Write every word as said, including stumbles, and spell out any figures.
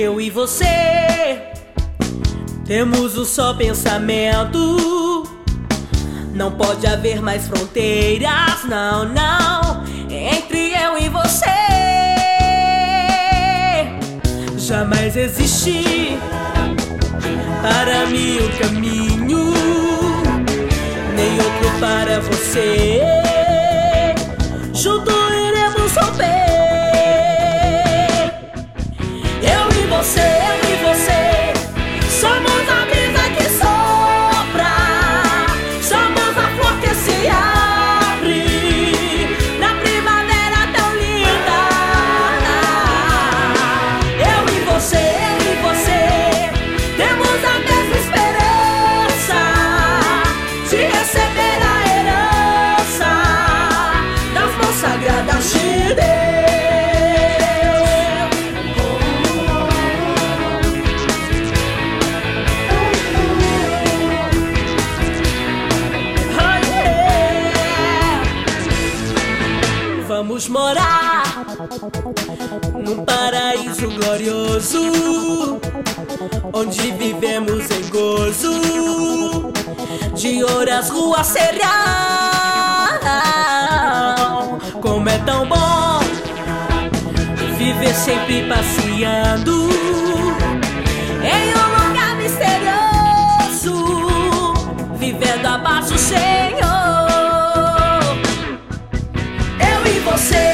eu e você temos um só pensamento. Não pode haver mais fronteiras, não, não, entre eu e você. Jamais existe para mim um caminho, nem outro para você. Junto iremos romper. Eu e você, eu e você, somos a brisa que sopra, somos a flor que se abre na primavera tão linda. Eu e você, eu e você, temos a mesma esperança de receber a herança das mãos sagradas de Deus. Vamos morar num paraíso glorioso, onde vivemos em gozo, de ouro as ruas serão. Como é tão bom viver sempre passeando em um lugar misterioso, vivendo abaixo, Senhor. Eu e você